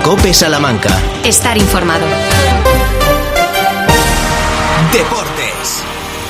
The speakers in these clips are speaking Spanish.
COPE Salamanca. Estar informado. Deportes.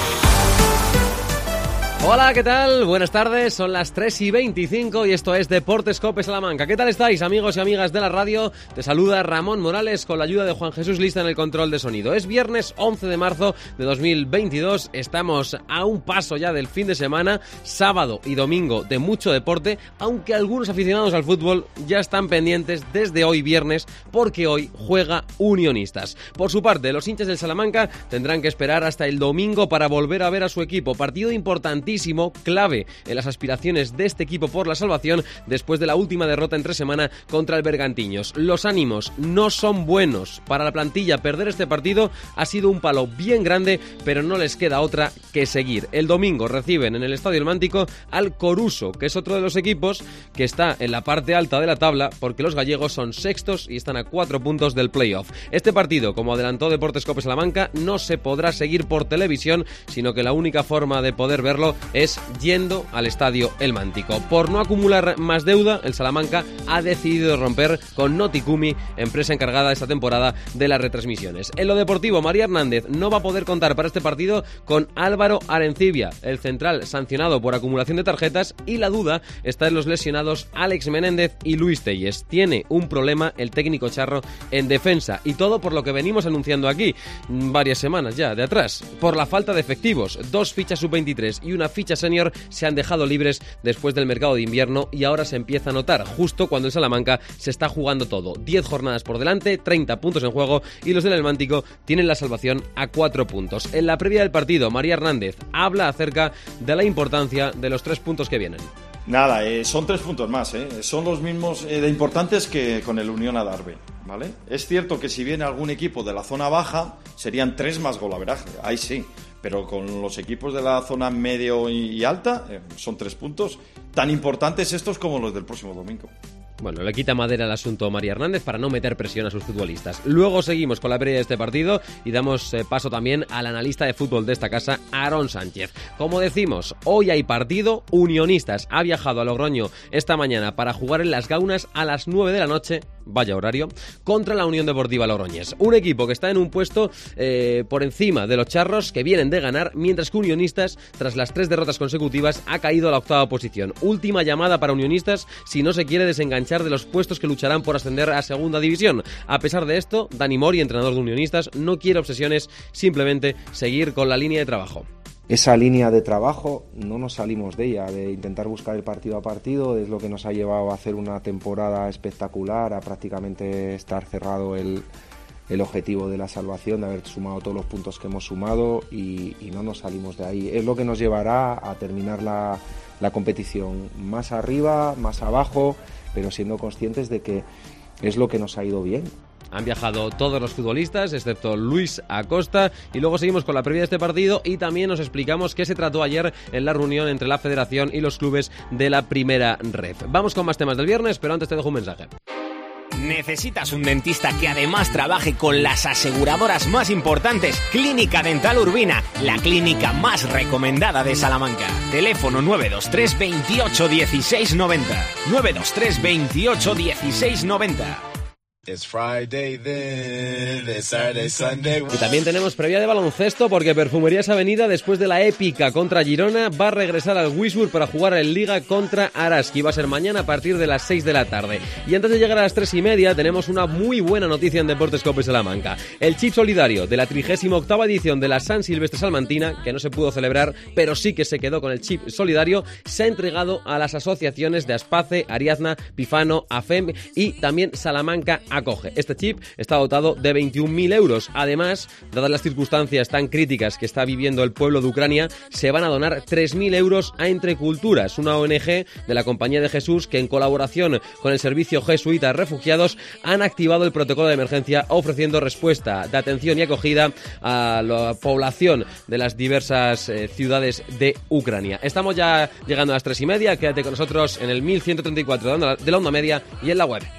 Hola, ¿qué tal? Buenas tardes, son las 3:25 y esto es Deportes COPE Salamanca. ¿Qué tal estáis, amigos y amigas de la radio? Te saluda Ramón Morales con la ayuda de Juan Jesús Lista en el control de sonido. Es viernes 11 de marzo de 2022, estamos a un paso ya del fin de semana, sábado y domingo de mucho deporte, aunque algunos aficionados al fútbol ya están pendientes desde hoy viernes porque hoy juega Unionistas. Por su parte, los hinchas del Salamanca tendrán que esperar hasta el domingo para volver a ver a su equipo, partido importantísimo, clave en las aspiraciones de este equipo por la salvación después de la última derrota entre semana contra el Bergantiños. Los ánimos no son buenos para la plantilla. Perder este partido ha sido un palo bien grande, pero no les queda otra que seguir. El domingo reciben en el Estadio El Mántico al Coruso, que es otro de los equipos que está en la parte alta de la tabla porque los gallegos son sextos y están a 4 puntos del playoff. Este partido, como adelantó Deportes COPE Salamanca, no se podrá seguir por televisión, sino que la única forma de poder verlo es yendo al Estadio El Mántico. Por no acumular más deuda, el Salamanca ha decidido romper con Noticumi, empresa encargada esta temporada de las retransmisiones. En lo deportivo, María Hernández no va a poder contar para este partido con Álvaro Arencibia, el central sancionado por acumulación de tarjetas, y la duda está en los lesionados Alex Menéndez y Luis Telles. Tiene un problema el técnico charro en defensa, y todo por lo que venimos anunciando aquí varias semanas ya de atrás, por la falta de efectivos. 2 fichas sub-23 y una ficha senior se han dejado libres después del mercado de invierno y ahora se empieza a notar justo cuando el Salamanca se está jugando todo. 10 jornadas por delante, 30 puntos en juego y los del El Mántico tienen la salvación a 4 puntos. En la previa del partido, María Hernández habla acerca de la importancia de los 3 puntos que vienen. Nada, son 3 puntos más, son los mismos de importantes que con el Unión Adarve, ¿vale? Es cierto que si viene algún equipo de la zona baja, serían 3 más golaveraje, ahí sí. Pero con los equipos de la zona medio y alta, son 3 puntos tan importantes estos como los del próximo domingo. Bueno, le quita madera al asunto María Hernández para no meter presión a sus futbolistas. Luego seguimos con la previa de este partido y damos paso también al analista de fútbol de esta casa, Aarón Sánchez. Como decimos, hoy hay partido. Unionistas ha viajado a Logroño esta mañana para jugar en Las Gaunas a las 9 de la noche, vaya horario, contra la Unión Deportiva Logroñés. Un equipo que está en un puesto por encima de los charros, que vienen de ganar, mientras que Unionistas, tras las 3 derrotas consecutivas, ha caído a la 8ª posición. Última llamada para Unionistas si no se quiere desenganchar de los puestos que lucharán por ascender a segunda división. A pesar de esto, Dani Mori, entrenador de Unionistas, no quiere obsesiones, simplemente seguir con la línea de trabajo. Esa línea de trabajo no nos salimos de ella, de intentar buscar el partido a partido, es lo que nos ha llevado a hacer una temporada espectacular, a prácticamente estar cerrado el objetivo de la salvación, de haber sumado todos los puntos que hemos sumado y no nos salimos de ahí. Es lo que nos llevará a terminar la competición más arriba, más abajo, pero siendo conscientes de que es lo que nos ha ido bien. Han viajado todos los futbolistas, excepto Luis Acosta, y luego seguimos con la previa de este partido y también nos explicamos qué se trató ayer en la reunión entre la Federación y los clubes de la Primera Ref. Vamos con más temas del viernes, pero antes te dejo un mensaje. ¿Necesitas un dentista que además trabaje con las aseguradoras más importantes? Clínica Dental Urbina, la clínica más recomendada de Salamanca. Teléfono 923 28 16 90. 923 28 16 90. It's Friday then, it's Saturday, Sunday. Y también tenemos previa de baloncesto porque Perfumerías Avenida, después de la épica contra Girona, va a regresar al Wisburg para jugar en Liga contra Araski. Va a ser mañana a partir de las 6 de la tarde. Y antes de llegar a las 3:30 tenemos una muy buena noticia en Deportes COPE Salamanca. El chip solidario de la 38ª edición de la San Silvestre Salmantina, que no se pudo celebrar, pero sí que se quedó con el chip solidario, se ha entregado a las asociaciones de Aspace, Ariadna, Pifano, AFEM y también Salamanca Acoge. Este chip está dotado de 21.000 euros. Además, dadas las circunstancias tan críticas que está viviendo el pueblo de Ucrania, se van a donar 3.000 euros a Entre Culturas, una ONG de la Compañía de Jesús que en colaboración con el Servicio Jesuita Refugiados han activado el protocolo de emergencia ofreciendo respuesta de atención y acogida a la población de las diversas ciudades de Ucrania. Estamos ya llegando a las 3:30. Quédate con nosotros en el 1134 de la onda media y en la web.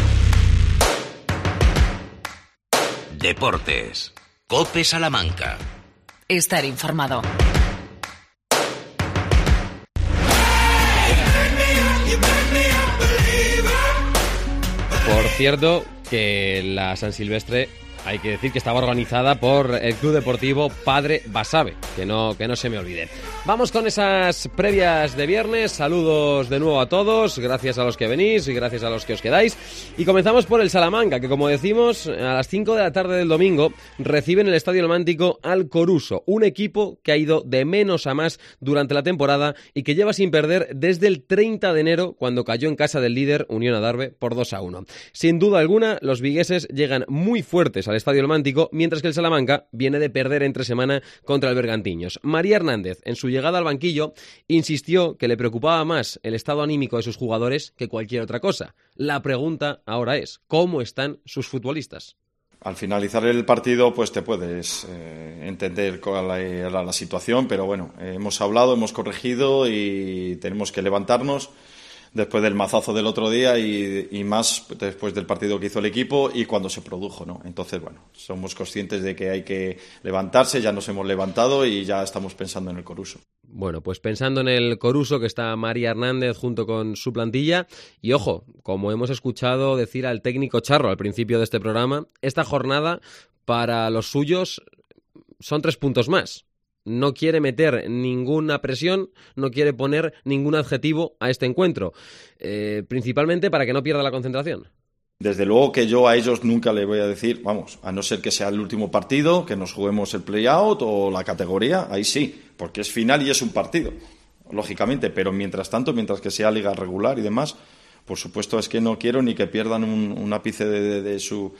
Deportes. COPE Salamanca. Estar informado. Por cierto, que la San Silvestre, hay que decir que estaba organizada por el Club Deportivo Padre Basabe, que no se me olvide. Vamos con esas previas de viernes. Saludos de nuevo a todos, gracias a los que venís y gracias a los que os quedáis. Y comenzamos por el Salamanca, que como decimos, a las 5 de la tarde del domingo recibe en el Estadio El Mántico al Coruso, un equipo que ha ido de menos a más durante la temporada y que lleva sin perder desde el 30 de enero, cuando cayó en casa del líder Unión Adarve por 2-1. Sin duda alguna, los vigueses llegan muy fuertes al Estadio El Mántico, mientras que el Salamanca viene de perder entre semana contra el Bergantiños. María Hernández, en su llegada al banquillo, insistió que le preocupaba más el estado anímico de sus jugadores que cualquier otra cosa. La pregunta ahora es, ¿cómo están sus futbolistas? Al finalizar el partido, pues te puedes entender cuál era la situación, pero bueno, hemos hablado, hemos corregido y tenemos que levantarnos después del mazazo del otro día y más después del partido que hizo el equipo y cuando se produjo, ¿no? Entonces, bueno, somos conscientes de que hay que levantarse, ya nos hemos levantado y ya estamos pensando en el Coruso. Bueno, pues pensando en el Coruso, que está María Hernández junto con su plantilla, y ojo, como hemos escuchado decir al técnico Charro al principio de este programa, esta jornada para los suyos son 3 puntos más. No quiere meter ninguna presión, no quiere poner ningún adjetivo a este encuentro, principalmente para que no pierda la concentración. Desde luego que yo a ellos nunca le voy a decir, vamos, a no ser que sea el último partido, que nos juguemos el play-out o la categoría, ahí sí, porque es final y es un partido, lógicamente, pero mientras tanto, mientras que sea liga regular y demás, por supuesto es que no quiero ni que pierdan un ápice de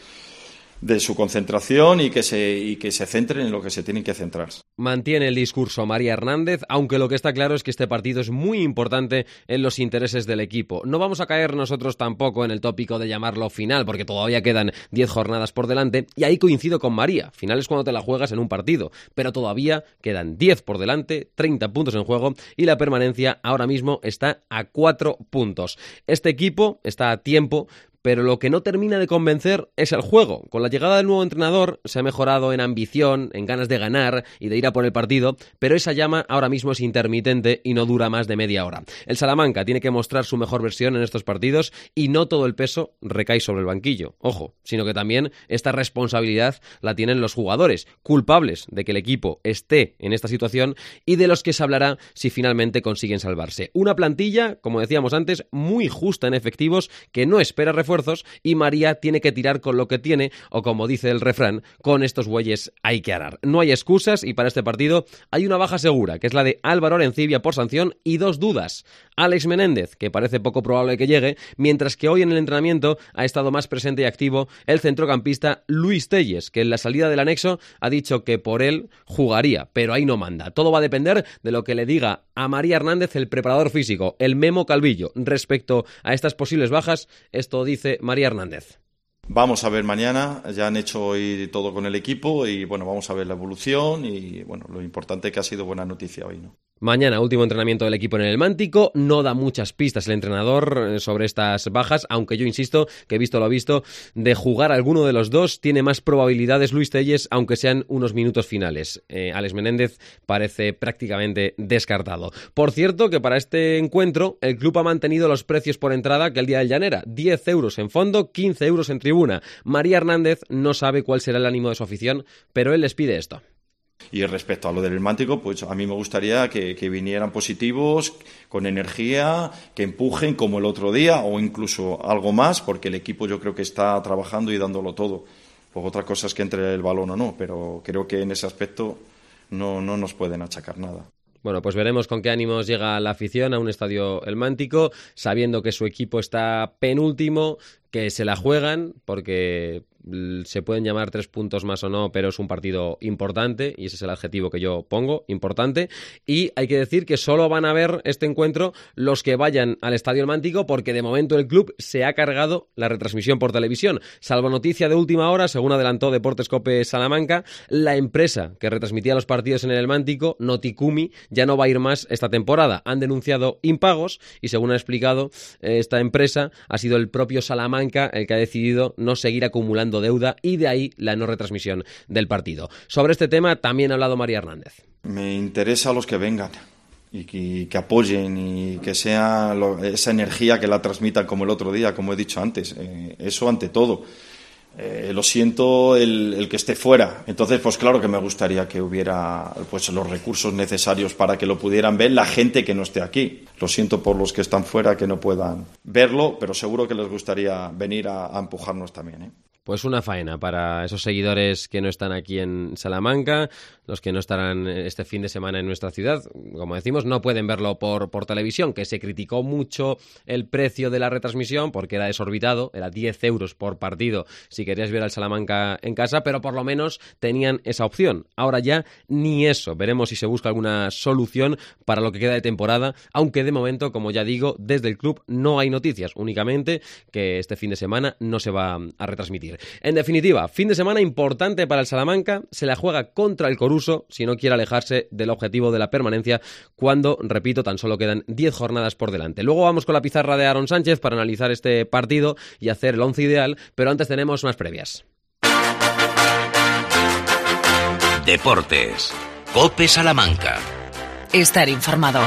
su concentración y que se centren en lo que se tienen que centrar. Mantiene el discurso María Hernández, aunque lo que está claro es que este partido es muy importante en los intereses del equipo. No vamos a caer nosotros tampoco en el tópico de llamarlo final, porque todavía quedan 10 jornadas por delante, y ahí coincido con María. Final es cuando te la juegas en un partido, pero todavía quedan 10 por delante, 30 puntos en juego, y la permanencia ahora mismo está a 4 puntos. Este equipo está a tiempo, pero lo que no termina de convencer es el juego. Con la llegada del nuevo entrenador se ha mejorado en ambición, en ganas de ganar y de ir a por el partido, pero esa llama ahora mismo es intermitente y no dura más de media hora. El Salamanca tiene que mostrar su mejor versión en estos partidos y no todo el peso recae sobre el banquillo, ojo, sino que también esta responsabilidad la tienen los jugadores, culpables de que el equipo esté en esta situación y de los que se hablará si finalmente consiguen salvarse. Una plantilla, como decíamos antes, muy justa en efectivos, que no espera refuerzos, y María tiene que tirar con lo que tiene, o como dice el refrán, con estos bueyes hay que arar. No hay excusas y para este partido hay una baja segura, que es la de Álvaro Arencibia por sanción, y 2 dudas. Alex Menéndez, que parece poco probable que llegue, mientras que hoy en el entrenamiento ha estado más presente y activo el centrocampista Luis Telles, que en la salida del anexo ha dicho que por él jugaría, pero ahí no manda. Todo va a depender de lo que le diga a María Hernández el preparador físico, el Memo Calvillo. Respecto a estas posibles bajas, esto dice María Hernández. Vamos a ver mañana, ya han hecho hoy todo con el equipo y bueno, vamos a ver la evolución y bueno, lo importante es que ha sido buena noticia hoy, ¿no? Mañana, último entrenamiento del equipo en el Mántico. No da muchas pistas el entrenador sobre estas bajas, aunque yo insisto que, visto lo visto, de jugar alguno de los dos tiene más probabilidades Luis Telles, aunque sean unos minutos finales. Alex Menéndez parece prácticamente descartado. Por cierto, que para este encuentro el club ha mantenido los precios por entrada que el día del Llanera. 10 euros en fondo, 15 euros en tribuna. María Hernández no sabe cuál será el ánimo de su afición, pero él les pide esto. Y respecto a lo del Mántico, pues a mí me gustaría que vinieran positivos, con energía, que empujen como el otro día o incluso algo más, porque el equipo yo creo que está trabajando y dándolo todo. Pues otra cosa es que entre el balón o no, pero creo que en ese aspecto no nos pueden achacar nada. Bueno, pues veremos con qué ánimos llega la afición a un estadio El Mántico, sabiendo que su equipo está penúltimo, que se la juegan, porque se pueden llamar 3 puntos más o no, pero es un partido importante, y ese es el adjetivo que yo pongo, importante, y hay que decir que solo van a ver este encuentro los que vayan al Estadio El Mántico, porque de momento el club se ha cargado la retransmisión por televisión. Salvo noticia de última hora, según adelantó Deportes Cope Salamanca, la empresa que retransmitía los partidos en el Mántico, Noticumi, ya no va a ir más esta temporada. Han denunciado impagos y, según ha explicado esta empresa, ha sido el propio Salamanca el que ha decidido no seguir acumulando deuda, y de ahí la no retransmisión del partido. Sobre este tema también ha hablado María Hernández. Me interesa a los que vengan y que apoyen y que sea esa energía que la transmitan como el otro día, como he dicho antes. Eso ante todo. Lo siento el que esté fuera. Entonces, pues claro que me gustaría que hubiera pues los recursos necesarios para que lo pudieran ver la gente que no esté aquí. Lo siento por los que están fuera que no puedan verlo, pero seguro que les gustaría venir a empujarnos también, ¿eh? Pues una faena para esos seguidores que no están aquí en Salamanca, los que no estarán este fin de semana en nuestra ciudad. Como decimos, no pueden verlo por televisión, que se criticó mucho el precio de la retransmisión porque era desorbitado, era 10 euros por partido si querías ver al Salamanca en casa, pero por lo menos tenían esa opción. Ahora ya ni eso. Veremos si se busca alguna solución para lo que queda de temporada, aunque de momento, como ya digo, desde el club no hay noticias, únicamente que este fin de semana no se va a retransmitir. En definitiva, fin de semana importante para el Salamanca, se la juega contra el Coruso si no quiere alejarse del objetivo de la permanencia cuando, repito, tan solo quedan 10 jornadas por delante. Luego vamos con la pizarra de Aaron Sánchez para analizar este partido y hacer el 11 ideal, pero antes tenemos unas previas. Deportes. COPE Salamanca. Estar informado.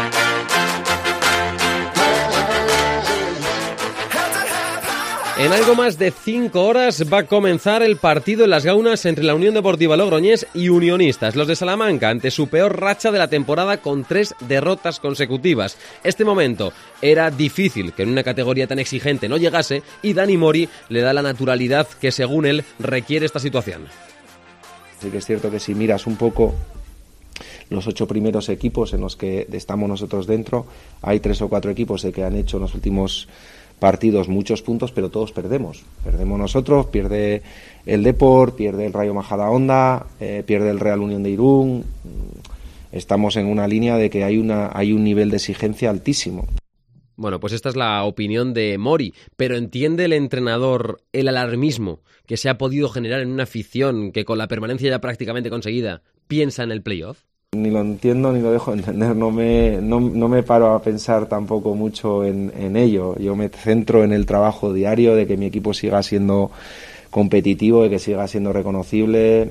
En algo más de 5 horas va a comenzar el partido en Las Gaunas entre la Unión Deportiva Logroñés y Unionistas, los de Salamanca, ante su peor racha de la temporada con 3 derrotas consecutivas. Este momento era difícil que en una categoría tan exigente no llegase y Dani Mori le da la naturalidad que según él requiere esta situación. Sí que es cierto que si miras un poco los 8 primeros equipos en los que estamos nosotros dentro, hay 3 o 4 equipos de que han hecho en los últimos partidos muchos puntos, pero todos perdemos. Perdemos nosotros, pierde el Depor, pierde el Rayo Majadahonda, pierde el Real Unión de Irún. Estamos en una línea de que hay un nivel de exigencia altísimo. Bueno, pues esta es la opinión de Mori, pero ¿entiende el entrenador el alarmismo que se ha podido generar en una afición que con la permanencia ya prácticamente conseguida piensa en el playoff? Ni lo entiendo ni lo dejo de entender, no me paro a pensar tampoco mucho en ello. Yo me centro en el trabajo diario de que mi equipo siga siendo competitivo, de que siga siendo reconocible.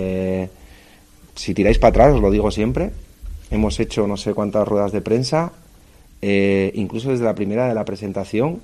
Si tiráis para atrás, os lo digo siempre, hemos hecho no sé cuántas ruedas de prensa, incluso desde la primera de la presentación,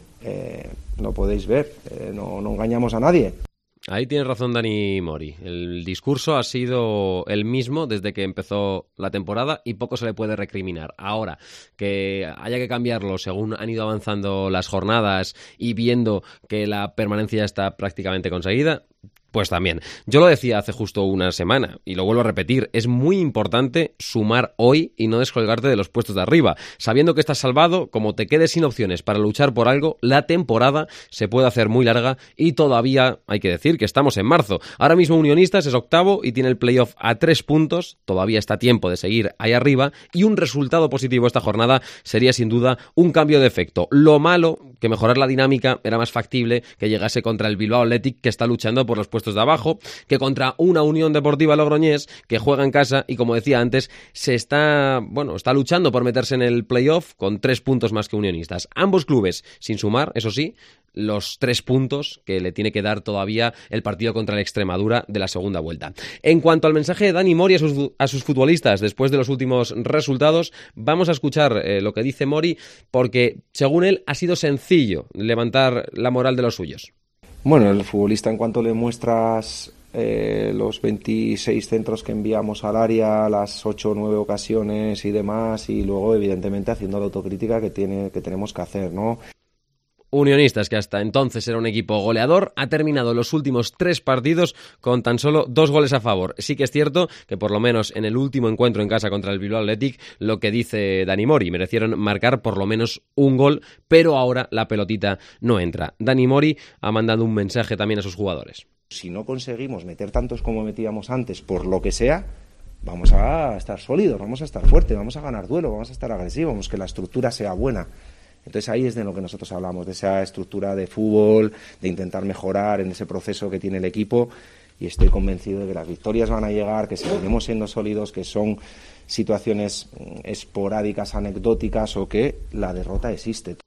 lo podéis ver, no engañamos a nadie. Ahí tienes razón Dani Mori. El discurso ha sido el mismo desde que empezó la temporada y poco se le puede recriminar. Ahora, que haya que cambiarlo según han ido avanzando las jornadas y viendo que la permanencia ya está prácticamente conseguida, pues también. Yo lo decía hace justo una semana y lo vuelvo a repetir, es muy importante sumar hoy y no descolgarte de los puestos de arriba. Sabiendo que estás salvado, como te quedes sin opciones para luchar por algo, la temporada se puede hacer muy larga y todavía hay que decir que estamos en marzo. Ahora mismo Unionistas es octavo y tiene el playoff a 3 puntos, todavía está a tiempo de seguir ahí arriba y un resultado positivo esta jornada sería sin duda un cambio de efecto. Lo malo, que mejorar la dinámica era más factible que llegase contra el Bilbao Athletic que está luchando por los puestos de abajo, que contra una Unión Deportiva Logroñés que juega en casa y, como decía antes, está luchando por meterse en el playoff con 3 puntos más que Unionistas. Ambos clubes sin sumar, eso sí, los 3 puntos que le tiene que dar todavía el partido contra el Extremadura de la segunda vuelta. En cuanto al mensaje de Dani Mori a sus futbolistas después de los últimos resultados, vamos a escuchar lo que dice Mori porque, según él, ha sido sencillo levantar la moral de los suyos. Bueno, el futbolista, en cuanto le muestras los 26 centros que enviamos al área, las 8 o 9 ocasiones y demás, y luego evidentemente haciendo la autocrítica que tenemos que hacer, ¿no? Unionistas, que hasta entonces era un equipo goleador, ha terminado los últimos 3 partidos con tan solo 2 goles a favor. Sí que es cierto que por lo menos en el último encuentro en casa contra el Bilbao Athletic, lo que dice Dani Mori, merecieron marcar por lo menos un gol, pero ahora la pelotita no entra. Dani Mori ha mandado un mensaje también a sus jugadores. Si no conseguimos meter tantos como metíamos antes, por lo que sea, vamos a estar sólidos, vamos a estar fuertes, vamos a ganar duelo, vamos a estar agresivos, vamos que la estructura sea buena. Entonces ahí es de lo que nosotros hablamos, de esa estructura de fútbol, de intentar mejorar en ese proceso que tiene el equipo, y estoy convencido de que las victorias van a llegar, que seguiremos siendo sólidos, que son situaciones esporádicas, anecdóticas, o que la derrota existe.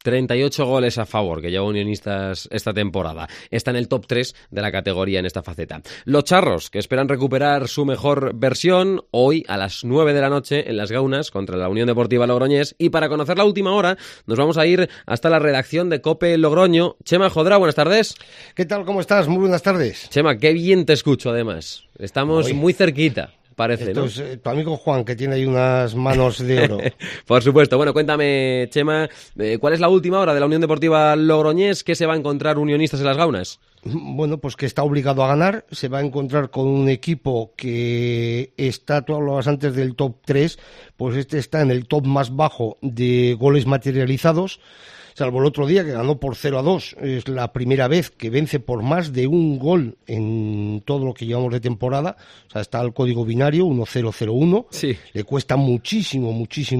38 goles a favor que lleva Unionistas esta temporada. Está en el top 3 de la categoría en esta faceta. Los charros, que esperan recuperar su mejor versión hoy a las 9 de la noche en Las Gaunas contra la Unión Deportiva Logroñés. Y para conocer la última hora nos vamos a ir hasta la redacción de COPE Logroño. Chema Jodra, buenas tardes. ¿Qué tal? ¿Cómo estás? Muy buenas tardes. Chema, qué bien te escucho además. Estamos muy cerquita. Parece, esto ¿no? Es tu amigo Juan, que tiene ahí unas manos de oro. Por supuesto. Bueno, cuéntame, Chema, ¿cuál es la última hora de la Unión Deportiva Logroñés? ¿Qué se va a encontrar Unionistas en Las Gaunas? Bueno, pues que está obligado a ganar. Se va a encontrar con un equipo que está, tú hablabas antes del top 3, pues este está en el top más bajo de goles materializados. Salvo el otro día que ganó por 0-2, es la primera vez que vence por más de un gol en todo lo que llevamos de temporada. O sea, está el código binario 1-0-0-1. Sí. Le cuesta muchísimo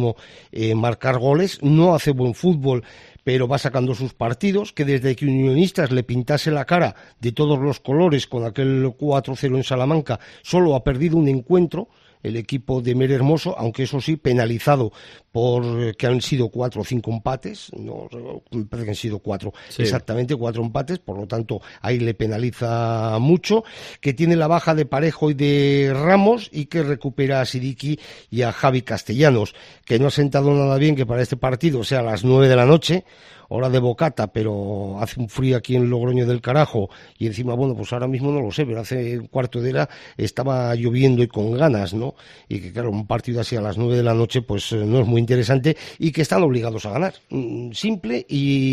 marcar goles. No hace buen fútbol, pero va sacando sus partidos, que desde que Unionistas le pintase la cara de todos los colores con aquel 4-0 en Salamanca, solo ha perdido un encuentro. El equipo de Mere Hermoso, aunque eso sí, penalizado por que han sido 4 o 5 empates, no, me parece que han sido 4, sí. Exactamente 4 empates, por lo tanto ahí le penaliza mucho, que tiene la baja de Parejo y de Ramos y que recupera a Sidiki y a Javi Castellanos, que no ha sentado nada bien que para este partido sea a las 9 de la noche, hora de bocata, pero hace un frío aquí en Logroño del carajo y encima, bueno, pues ahora mismo no lo sé, pero hace un cuarto de hora estaba lloviendo y con ganas, ¿no? Y que claro, un partido así a las 9 de la noche pues no es muy interesante y que están obligados a ganar, simple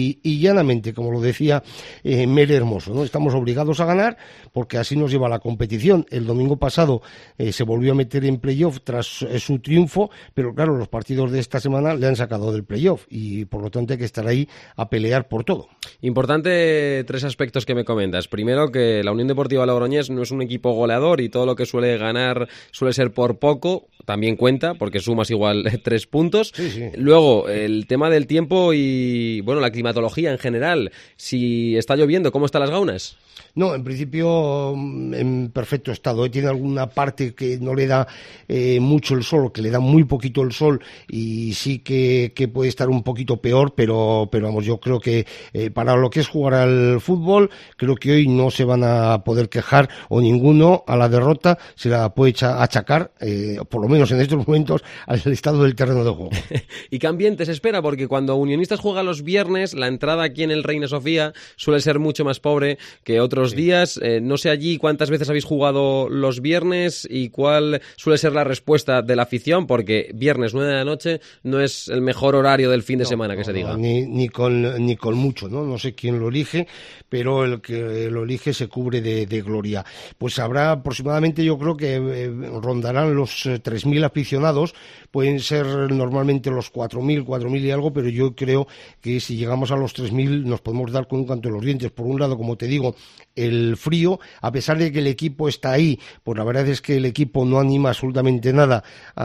y llanamente, como lo decía Mere Hermoso, ¿no? Estamos obligados a ganar porque así nos lleva la competición. El domingo pasado se volvió a meter en playoff tras su triunfo, pero claro, los partidos de esta semana le han sacado del playoff y por lo tanto hay que estar ahí a pelear por todo. Importante 3 aspectos que me comentas. Primero, que la Unión Deportiva Logroñés no es un equipo goleador y todo lo que suele ganar suele ser por poco. También cuenta, porque sumas igual 3 puntos. Sí, sí. Luego, el tema del tiempo y, bueno, la climatología en general. Si está lloviendo, ¿cómo están Las Gaunas? No, en principio en perfecto estado. Tiene alguna parte que no le da mucho el sol, que le da muy poquito el sol y sí que puede estar un poquito peor, pero vamos, yo creo que para lo que es jugar al fútbol, creo que hoy no se van a poder quejar o ninguno a la derrota se la puede achacar, por lo menos en estos momentos, al estado del terreno de juego. ¿Y qué ambiente se espera? Porque cuando Unionistas juega los viernes, la entrada aquí en el Reina Sofía suele ser mucho más pobre que otros días. No sé allí cuántas veces habéis jugado los viernes y cuál suele ser la respuesta de la afición, porque viernes 9 de la noche no es el mejor horario del fin de semana, que se diga. Ni con mucho, ¿no? No sé quién lo elige, pero el que lo elige se cubre de gloria. Pues habrá aproximadamente, yo creo que rondarán los 3.000 aficionados, pueden ser normalmente los 4.000 y algo, pero yo creo que si llegamos a los 3.000 nos podemos dar con un canto en los dientes. Por un lado, como te digo, el frío, a pesar de que el equipo está ahí, pues la verdad es que el equipo no anima absolutamente nada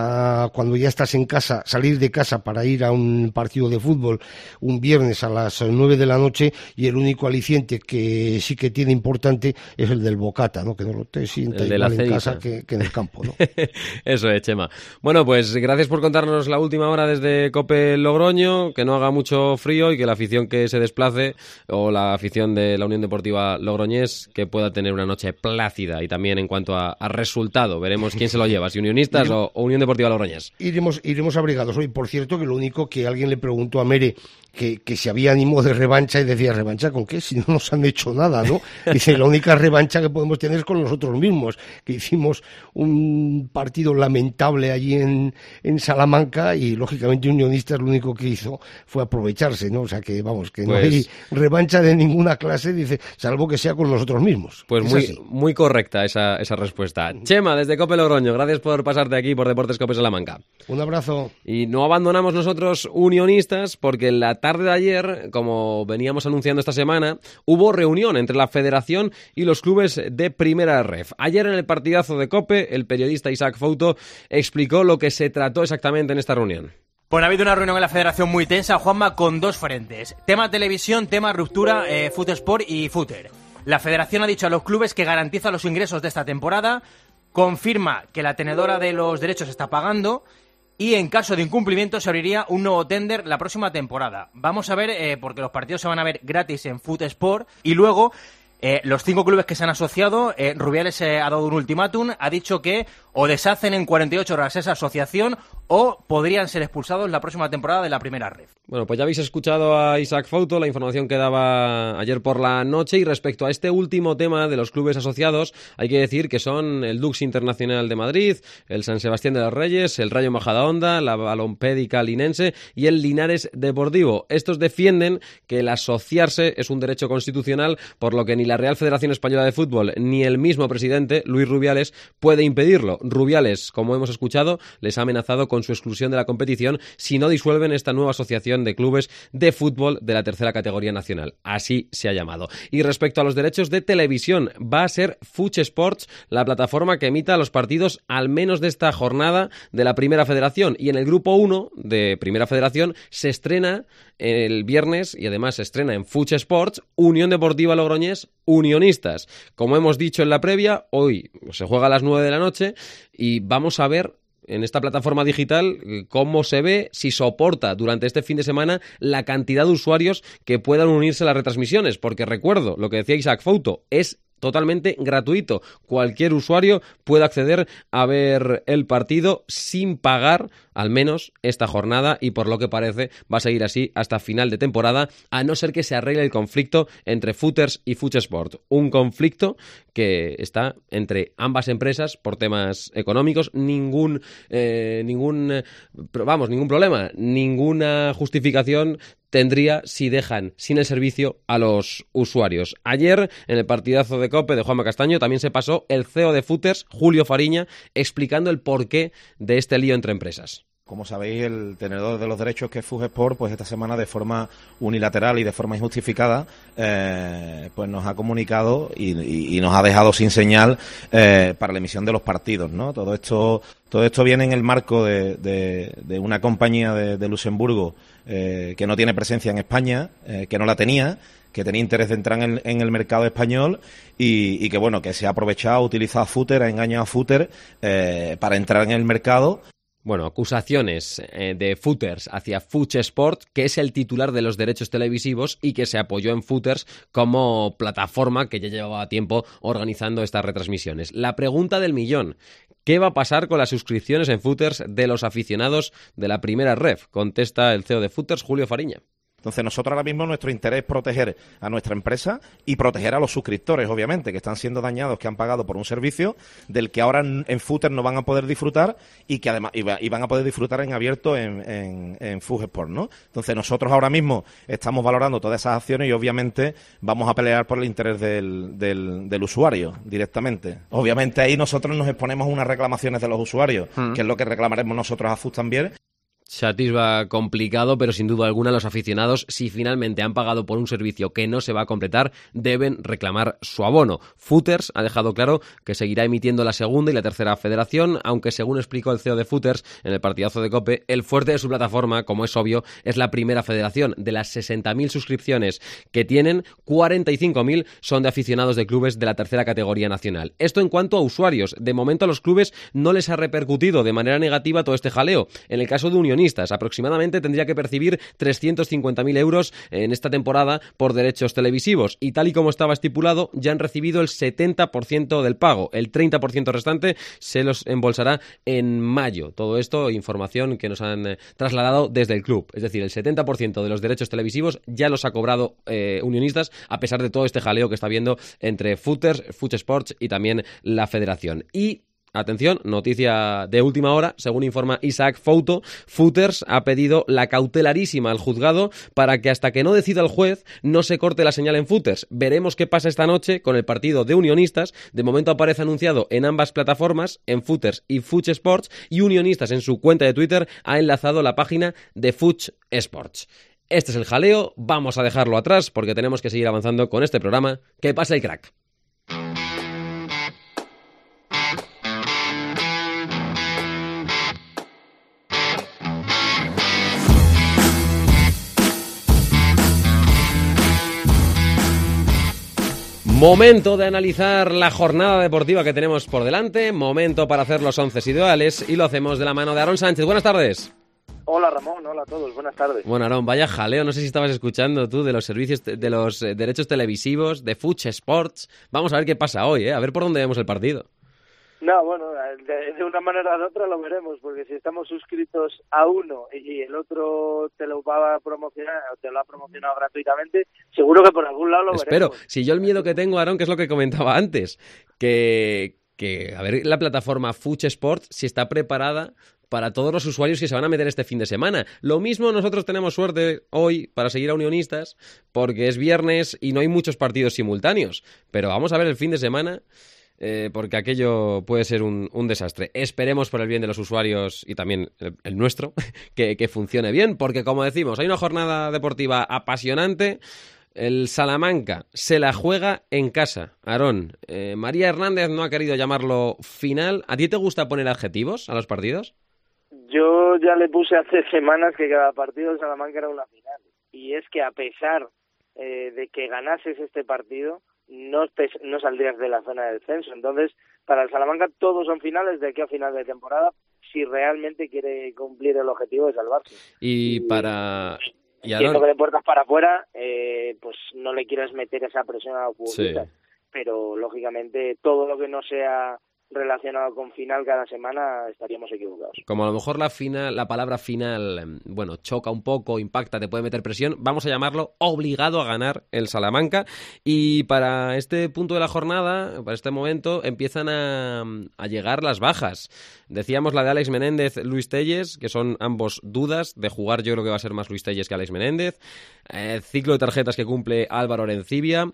a cuando ya estás en casa, salir de casa para ir a un partido de fútbol un viernes a las 9 de la noche, y el único aliciente que sí que tiene importante es el del bocata, ¿no? Que no te sienta igual en casa que en el campo, ¿no? Eso es, Chema. Bueno, pues gracias por contarnos la última hora desde COPE Logroño, que no haga mucho frío y que la afición que se desplace, o la afición de la Unión Deportiva Logroñés, que pueda tener una noche plácida. Y también en cuanto a resultado, veremos quién se lo lleva, si Unionistas o Unión Deportiva Logroñés. Iremos abrigados hoy. Por cierto, que lo único que alguien le preguntó a Mere que si había ánimo de revancha, y decía, ¿revancha con qué? Si no nos han hecho nada, ¿no? Dice, la única revancha que podemos tener es con nosotros mismos, que hicimos un partido lamentable allí en Salamanca y lógicamente Unionistas lo único que hizo fue aprovecharse, ¿no? O sea que, vamos, que no hay revancha de ninguna clase, dice, salvo que sea con nosotros mismos. Pues muy correcta esa respuesta. Chema, desde COPE Logroño, gracias por pasarte aquí por Deportes COPE Salamanca. Un abrazo. Y no abandonamos nosotros Unionistas, porque en la tarde de ayer, como veníamos anunciando esta semana, hubo reunión entre la Federación y los clubes de Primera Ref. Ayer en el partidazo de COPE, el periodista Isaac Fouto explicó lo que se trató exactamente en esta reunión. Bueno, ha habido una reunión en la Federación muy tensa, Juanma, con 2 frentes. Tema televisión, tema ruptura, Futesport y Footer. La Federación ha dicho a los clubes que garantiza los ingresos de esta temporada, confirma que la tenedora de los derechos está pagando y en caso de incumplimiento se abriría un nuevo tender la próxima temporada. Vamos a ver, porque los partidos se van a ver gratis en Foot Sport, y luego los 5 clubes que se han asociado, Rubiales ha dado un ultimátum, ha dicho que o deshacen en 48 horas esa asociación o podrían ser expulsados la próxima temporada de la primera red. Bueno, pues ya habéis escuchado a Isaac Fouto, la información que daba ayer por la noche, y respecto a este último tema de los clubes asociados, hay que decir que son el Dux Internacional de Madrid, el San Sebastián de los Reyes, el Rayo Majadahonda, la Balompédica Linense y el Linares Deportivo. Estos defienden que el asociarse es un derecho constitucional, por lo que ni la Real Federación Española de Fútbol ni el mismo presidente, Luis Rubiales, puede impedirlo. Rubiales, como hemos escuchado, les ha amenazado con su exclusión de la competición si no disuelven esta nueva asociación de clubes de fútbol de la tercera categoría nacional. Así se ha llamado. Y respecto a los derechos de televisión, va a ser Fuch Sports la plataforma que emita los partidos al menos de esta jornada de la Primera Federación. Y en el grupo 1 de Primera Federación se estrena el viernes, y además se estrena en Fuch Sports, Unión Deportiva Logroñés Unionistas. Como hemos dicho en la previa, hoy se juega a las 9 de la noche y vamos a ver en esta plataforma digital cómo se ve, si soporta durante este fin de semana la cantidad de usuarios que puedan unirse a las retransmisiones, porque recuerdo lo que decía Isaac Fouto, es totalmente gratuito. Cualquier usuario puede acceder a ver el partido sin pagar, al menos esta jornada, y por lo que parece va a seguir así hasta final de temporada, a no ser que se arregle el conflicto entre Footers y Fuch Sport. Un conflicto que está entre ambas empresas por temas económicos. Ningún problema, ninguna justificación tendría si dejan sin el servicio a los usuarios. Ayer, en el partidazo de COPE de Juanma Castaño, también se pasó el CEO de Footers, Julio Fariña, explicando el porqué de este lío entre empresas. Como sabéis, el tenedor de los derechos, que es Fuch Sport, pues esta semana de forma unilateral y de forma injustificada, pues nos ha comunicado y nos ha dejado sin señal para la emisión de los partidos, ¿no? Todo esto viene en el marco de una compañía de Luxemburgo que no tiene presencia en España, que no la tenía, que tenía interés de entrar en el mercado español y que bueno, que se ha aprovechado, ha utilizado a Footer, ha engañado a Footer para entrar en el mercado. Bueno, acusaciones de Footers hacia Fuch Sport, que es el titular de los derechos televisivos y que se apoyó en Footers como plataforma que ya llevaba tiempo organizando estas retransmisiones. La pregunta del millón: ¿qué va a pasar con las suscripciones en Footers de los aficionados de la primera ref? Contesta el CEO de Footers, Julio Fariña. Entonces nosotros ahora mismo nuestro interés es proteger a nuestra empresa y proteger a los suscriptores, obviamente, que están siendo dañados, que han pagado por un servicio del que ahora en Footer no van a poder disfrutar y que además y van a poder disfrutar en abierto en Fuch Sport, ¿no? Entonces nosotros ahora mismo estamos valorando todas esas acciones y obviamente vamos a pelear por el interés del usuario directamente. Obviamente ahí nosotros nos exponemos a unas reclamaciones de los usuarios, que es lo que reclamaremos nosotros a Fuch también. Se atisba complicado, pero sin duda alguna los aficionados, si finalmente han pagado por un servicio que no se va a completar, deben reclamar su abono. Footers ha dejado claro que seguirá emitiendo la segunda y la tercera federación, aunque según explicó el CEO de Footers en el partidazo de COPE, el fuerte de su plataforma, como es obvio, es la primera federación. De las 60.000 suscripciones que tienen, 45.000 son de aficionados de clubes de la tercera categoría nacional. Esto en cuanto a usuarios. De momento a los clubes no les ha repercutido de manera negativa todo este jaleo. En el caso de Unionistas, aproximadamente tendría que percibir 350.000 euros en esta temporada por derechos televisivos, y tal y como estaba estipulado ya han recibido el 70% del pago. El 30% restante se los embolsará en mayo. Todo esto, información que nos han trasladado desde el club. Es decir, el 70% de los derechos televisivos ya los ha cobrado Unionistas, a pesar de todo este jaleo que está habiendo entre Footers, Fuch Sports y también la federación. Y atención, noticia de última hora, según informa Isaac Fouto, Footers ha pedido la cautelarísima al juzgado para que hasta que no decida el juez no se corte la señal en Footers. Veremos qué pasa esta noche con el partido de Unionistas. De momento aparece anunciado en ambas plataformas, en Footers y Fuch Sports, y Unionistas en su cuenta de Twitter ha enlazado la página de Fuch Sports. Este es el jaleo, vamos a dejarlo atrás porque tenemos que seguir avanzando con este programa. ¡Que pase el crack! Momento de analizar la jornada deportiva que tenemos por delante, momento para hacer los 11 ideales y lo hacemos de la mano de Aarón Sánchez. Buenas tardes. Hola Ramón, hola a todos, buenas tardes. Bueno, Aarón, vaya jaleo, no sé si estabas escuchando tú de los servicios, de los derechos televisivos, de Fuch Sports. Vamos a ver qué pasa hoy, a ver por dónde vemos el partido. No, bueno, de una manera o de otra lo veremos, porque si estamos suscritos a uno y el otro te lo va a promocionar, o te lo ha promocionado gratuitamente, seguro que por algún lado lo Espero. veremos. Si yo el miedo que tengo, Aarón, que es lo que comentaba antes, que a ver la plataforma Fuch Sports si está preparada para todos los usuarios que se van a meter este fin de semana. Lo mismo nosotros tenemos suerte hoy para seguir a Unionistas, porque es viernes y no hay muchos partidos simultáneos. Pero vamos a ver el fin de semana, porque aquello puede ser un desastre. Esperemos por el bien de los usuarios y también el nuestro, que funcione bien, porque como decimos, hay una jornada deportiva apasionante. El Salamanca se la juega en casa. Aarón, María Hernández no ha querido llamarlo final. ¿A ti te gusta poner adjetivos a los partidos? Yo ya le puse hace semanas que cada partido de Salamanca era una final. Y es que a pesar de que ganases este partido, no saldrías de la zona de descenso. Entonces, para el Salamanca todos son finales de aquí a final de temporada, si realmente quiere cumplir el objetivo de salvarse. Entiendo que de puertas para afuera, pues no le quieras meter esa presión a los futbolistas. Sí. Pero, lógicamente, todo lo que no sea relacionado con final cada semana estaríamos equivocados. Como a lo mejor la palabra final, bueno, choca un poco, impacta, te puede meter presión, vamos a llamarlo obligado a ganar el Salamanca. Y para este punto de la jornada, para este momento, empiezan a llegar las bajas. Decíamos la de Alex Menéndez, Luis Telles, que son ambos dudas de jugar. Yo creo que va a ser más Luis Telles que Alex Menéndez. Ciclo de tarjetas que cumple Álvaro Orencibia.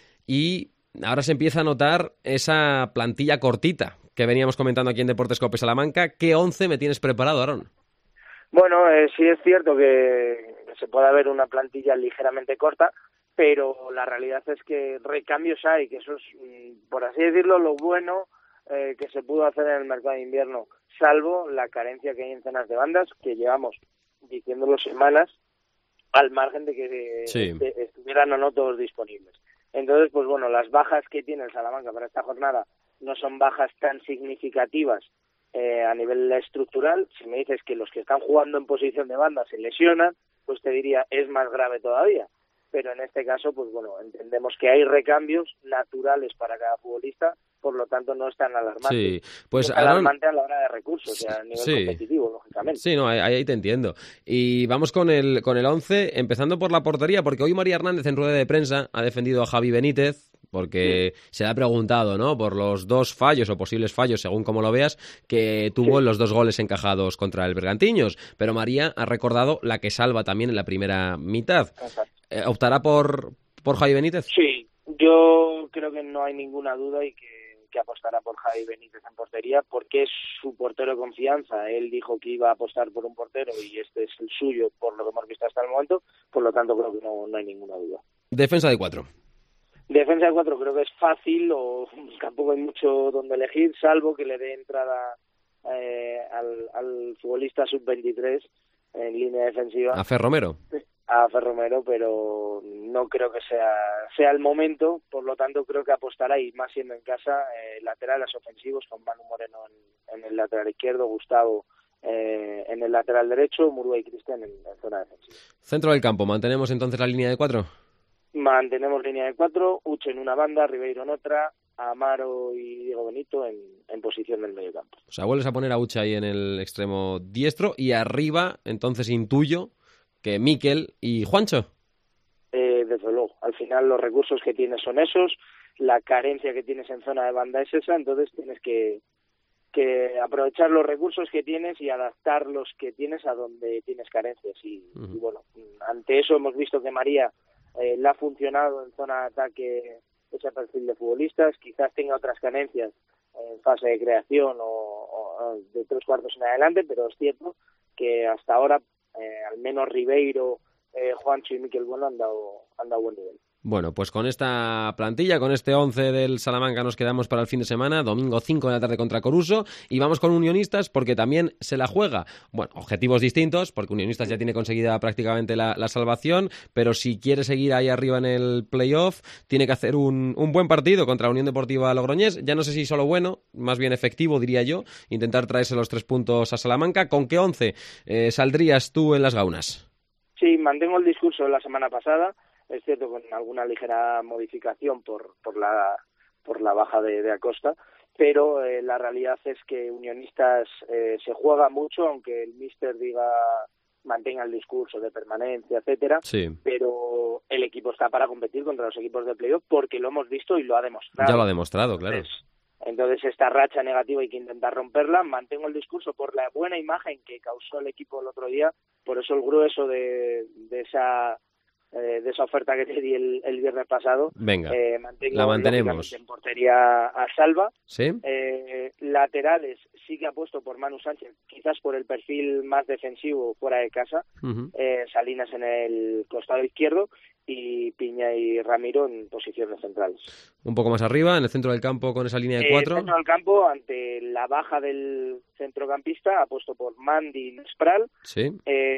Y ahora se empieza a notar esa plantilla cortita que veníamos comentando aquí en Deportes Cope Salamanca. ¿Qué 11 me tienes preparado, Aarón? Bueno, sí es cierto que se puede ver una plantilla ligeramente corta, pero la realidad es que recambios hay, que eso es, por así decirlo, lo bueno que se pudo hacer en el mercado de invierno, salvo la carencia que hay en zonas de bandas, que llevamos diciéndolo semanas, al margen de que estuvieran o no todos disponibles. Entonces, pues bueno, las bajas que tiene el Salamanca para esta jornada no son bajas tan significativas a nivel estructural. Si me dices que los que están jugando en posición de banda se lesionan, pues te diría es más grave todavía. Pero en este caso, pues bueno, entendemos que hay recambios naturales para cada futbolista, por lo tanto no es tan alarmante. Sí, pues alarmante a la hora de recursos, o sea, a nivel competitivo, lógicamente. Sí, no, ahí te entiendo. Y vamos con el 11, empezando por la portería, porque hoy María Hernández en rueda de prensa ha defendido a Javi Benítez, porque se le ha preguntado, ¿no?, por los dos fallos o posibles fallos, según como lo veas, que tuvo en los 2 goles encajados contra el Bergantiños. Pero María ha recordado la que salva también en la primera mitad. ¿Optará por Javi Benítez? Sí, yo creo que no hay ninguna duda y que apostará por Javi Benítez en portería, porque es su portero de confianza. Él dijo que iba a apostar por un portero y este es el suyo, por lo que hemos visto hasta el momento, por lo tanto creo que no hay ninguna duda. Defensa de 4. Defensa de 4 creo que es fácil, o tampoco hay mucho donde elegir, salvo que le dé entrada al futbolista sub-23 en línea defensiva. ¿A Fer Romero? A Fer Romero, pero no creo que sea el momento, por lo tanto creo que apostará, y más siendo en casa, laterales ofensivos con Manu Moreno en el lateral izquierdo, Gustavo en el lateral derecho, Murua y Cristian en zona defensiva. Centro del campo, ¿mantenemos entonces la línea de 4? Mantenemos línea de 4, Uche en una banda, Ribeiro en otra, Amaro y Diego Benito en posición del medio campo. O sea, vuelves a poner a Uche ahí en el extremo diestro y arriba, entonces intuyo que Mikel y Juancho. Desde luego, al final los recursos que tienes son esos, la carencia que tienes en zona de banda es esa, entonces tienes que aprovechar los recursos que tienes y adaptar los que tienes a donde tienes carencias. Y bueno, ante eso hemos visto que María le ha funcionado en zona de ataque ese perfil de futbolistas, quizás tenga otras carencias en fase de creación o de 3 cuartos en adelante, pero es cierto que hasta ahora al menos Ribeiro, Juancho y Mikel Bueno han dado buen nivel. Bueno, pues con esta plantilla, con este 11 del Salamanca nos quedamos para el fin de semana, domingo 5 de la tarde contra Coruso, y vamos con Unionistas porque también se la juega. Bueno, objetivos distintos, porque Unionistas ya tiene conseguida prácticamente la salvación, pero si quiere seguir ahí arriba en el playoff, tiene que hacer un buen partido contra Unión Deportiva Logroñés. Ya no sé si solo bueno, más bien efectivo, diría yo, intentar traerse los 3 puntos a Salamanca. ¿Con qué 11 saldrías tú en las gaunas? Sí, mantengo el discurso de la semana pasada. Es cierto, con alguna ligera modificación por la baja de Acosta, pero la realidad es que Unionistas se juega mucho, aunque el míster mantenga el discurso de permanencia, etcétera, sí. Pero el equipo está para competir contra los equipos de playoff porque lo hemos visto y lo ha demostrado. Ya lo ha demostrado, claro. Entonces esta racha negativa hay que intentar romperla. Mantengo el discurso por la buena imagen que causó el equipo el otro día, por eso el grueso de esa oferta que te di el viernes pasado. Venga, la mantenemos. En portería a Salva. ¿Sí? Laterales sí que apuesto por Manu Sánchez, quizás por el perfil más defensivo fuera de casa. Uh-huh. Salinas en el costado izquierdo y Piña y Ramiro en posiciones centrales. Un poco más arriba, en el centro del campo con esa línea de 4. En el centro del campo, ante la baja del centrocampista, apuesto por Mandy Spral. Sí.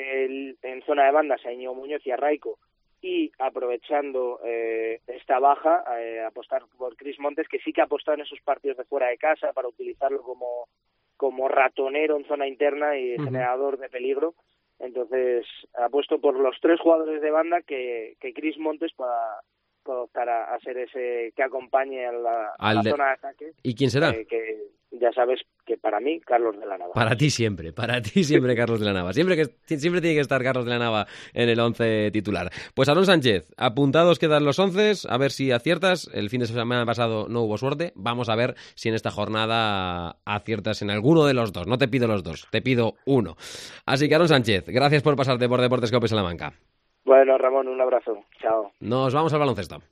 En zona de banda, Saño Muñoz y Arraico. Y aprovechando esta baja, apostar por Cris Montes, que sí que ha apostado en esos partidos de fuera de casa para utilizarlo como ratonero en zona interna y generador de peligro. Entonces, apuesto por los 3 jugadores de banda que Cris Montes pueda optar a ser ese que acompañe a la zona de ataque. ¿Y quién será? Que ya sabes que para mí, Carlos de la Nava. Para ti siempre, Carlos de la Nava. Siempre tiene que estar Carlos de la Nava en el 11 titular. Pues Aarón Sánchez, apuntados quedan los 11, a ver si aciertas. El fin de semana pasado no hubo suerte. Vamos a ver si en esta jornada aciertas en alguno de los 2. No te pido los 2, te pido 1. Así que Aarón Sánchez, gracias por pasarte por Deportes Cope Salamanca. Bueno, Ramón, un abrazo. Chao. Nos vamos al baloncesto.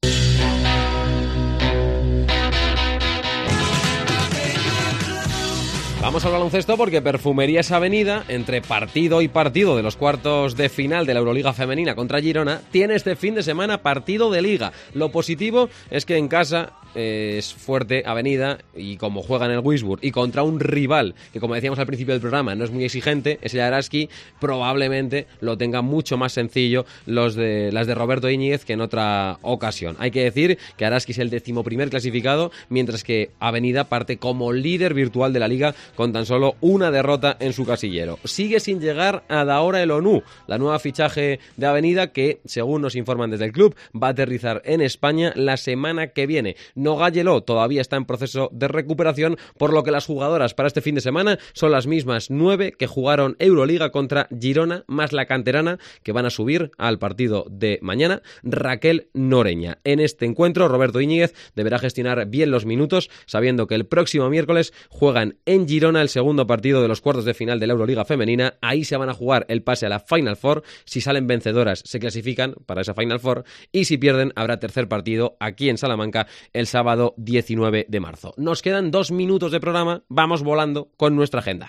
Vamos al baloncesto porque Perfumerías Avenida, entre partido y partido de los cuartos de final de la Euroliga Femenina contra Girona, tiene este fin de semana partido de Liga. Lo positivo es que en casa es fuerte Avenida y como juega en el Wisburg y contra un rival que, como decíamos al principio del programa, no es muy exigente, es el Araski, probablemente lo tenga mucho más sencillo las de Roberto Íñiguez que en otra ocasión. Hay que decir que Araski es el 11º clasificado, mientras que Avenida parte como líder virtual de la Liga con tan solo una derrota en su casillero. Sigue sin llegar a Daora el ONU, la nueva fichaje de Avenida que, según nos informan desde el club, va a aterrizar en España la semana que viene. Nogayeló todavía está en proceso de recuperación, por lo que las jugadoras para este fin de semana son las mismas 9 que jugaron Euroliga contra Girona, más la canterana que van a subir al partido de mañana, Raquel Noreña. En este encuentro, Roberto Íñiguez deberá gestionar bien los minutos, sabiendo que el próximo miércoles juegan en Girona el segundo partido de los cuartos de final de la Euroliga Femenina. Ahí se van a jugar el pase a la Final Four. Si salen vencedoras, se clasifican para esa Final Four, y si pierden, habrá tercer partido aquí en Salamanca el sábado 19 de marzo. Nos quedan 2 minutos de programa, vamos volando con nuestra agenda.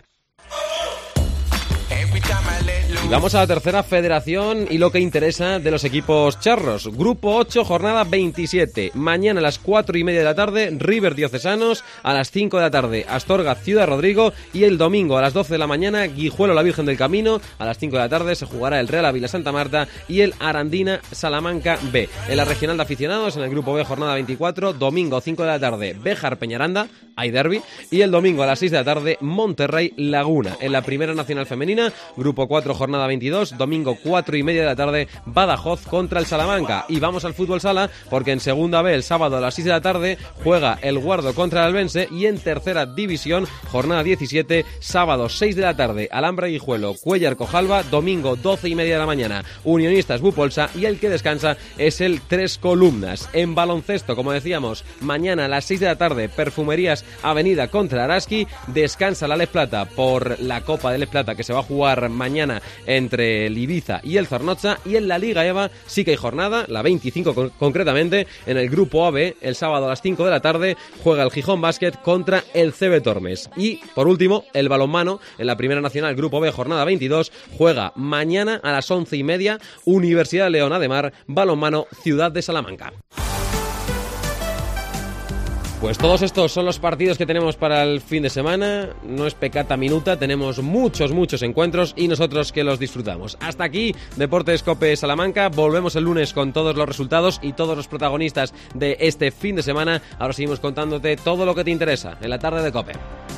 Y vamos a la tercera federación y lo que interesa de los equipos charros. Grupo 8, jornada 27. Mañana a las 4:30 de la tarde, River Diocesanos. A las 5 de la tarde, Astorga Ciudad Rodrigo. Y el domingo a las 12 de la mañana, Guijuelo La Virgen del Camino. A las 5 de la tarde se jugará el Real Ávila Santa Marta y el Arandina Salamanca B. En la regional de aficionados, en el grupo B, jornada 24, domingo 5 de la tarde, Béjar Peñaranda, hay derbi. Y el domingo a las 6 de la tarde, Monterrey Laguna. En la primera nacional femenina, grupo 4, jornada 22, domingo 4:30 de la tarde, Badajoz contra el Salamanca. Y vamos al fútbol sala porque en segunda B, el sábado a las 6 de la tarde, juega el Guardo contra el Albense. Y en tercera división, jornada 17, sábado 6 de la tarde, Alhambra Guijuelo, Cuéllar Cojalba. Domingo 12:30 de la mañana, Unionistas Bupolsa. Y el que descansa es el Tres Columnas. En baloncesto, como decíamos, mañana a las 6 de la tarde, Perfumerías Avenida contra Araski. Descansa la Les Plata por la Copa de Les Plata que se va a jugar mañana entre el Ibiza y el Zornotza. Y en la Liga EVA sí que hay jornada, la 25 concretamente, en el grupo AB. El sábado a las 5 de la tarde juega el Gijón Basket contra el CB Tormes. Y por último, el balonmano en la Primera Nacional, grupo B, jornada 22, juega mañana a las 11:30, Universidad de León Ademar, balonmano Ciudad de Salamanca. Pues todos estos son los partidos que tenemos para el fin de semana. No es peccata minuta, tenemos muchos encuentros y nosotros que los disfrutamos. Hasta aquí Deportes Cope Salamanca. Volvemos el lunes con todos los resultados y todos los protagonistas de este fin de semana. Ahora seguimos contándote todo lo que te interesa en la tarde de Cope.